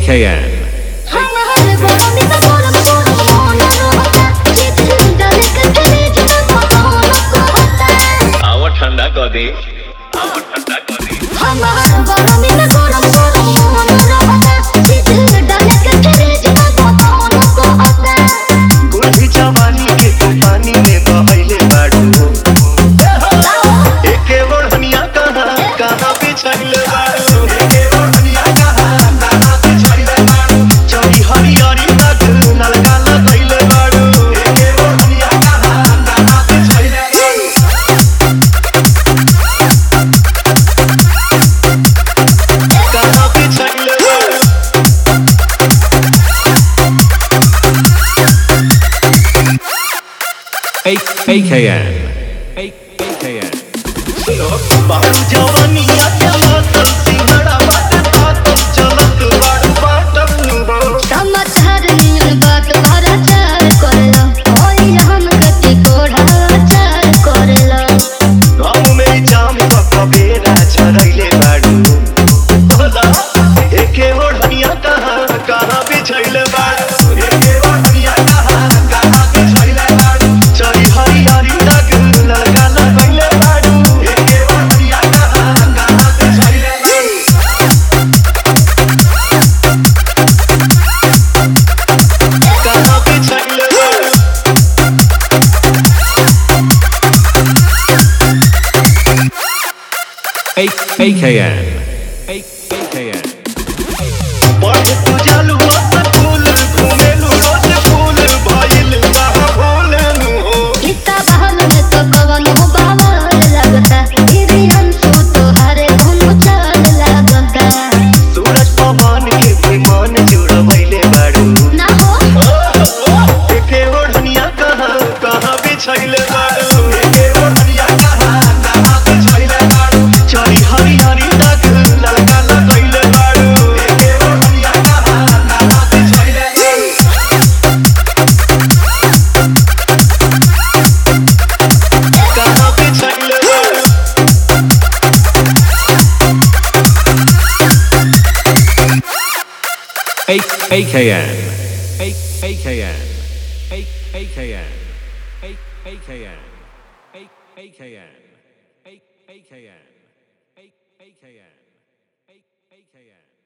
आवा ठंडा कर दे, आवा ठंडा कर दे। गुड़ भी जवानी के तूफानी में बहैले बाड़ू। एके ओढ़निया कहाँ कहाँ बिछैले बाड़ू। एके ओढ़निया कहाँ कहाँ बिछैले बाड़ू। चौड़ी हरियरी तक नलका लगैले बाड़ू। एके ओढ़निया कहाँ कहाँ बिछैले बाड़ू। कहाँ बिछैले बाड़ू। AKN. बाड़ू जवानिया के मातल सिंहड़ा बाटे पातल चलत बाड़ू बाटल हो। गाँव में जाम पकबेरा झरैले बाड़ू। भला एके ओढ़निया कहाँ कहाँ बिछैले बाड़ू। एके ओढ़निया कहाँ कहाँ बिछैले बाड़ू। चरी हरियरी तक ललका लगैले बाड़ू। एके ओढ़निया कहाँ कहाँ बिछैले बाड़ू। कहाँ बिछैले बाड़ू। AKN. पढ़े तू जालू स्कूल घूमेलू रोज फूल भइल कहाँ भूलेलू हो। सूरज पवन के विमान जुड़वैले बाड़ू। एके ओढ़निया कहाँ कहाँ बिछैले बाड़ू। एके ओढ़निया कहाँ कहाँ बिछैले बाड़ू। चरी हरियरी तक ललका लगैले बाड़ू। एके ओढ़निया कहाँ कहाँ बिछैले बाड़ू। कहाँ बिछैले बाड़ू। AKN. AKN. AKN. AKN. AKN. AKN. AKN. AKN.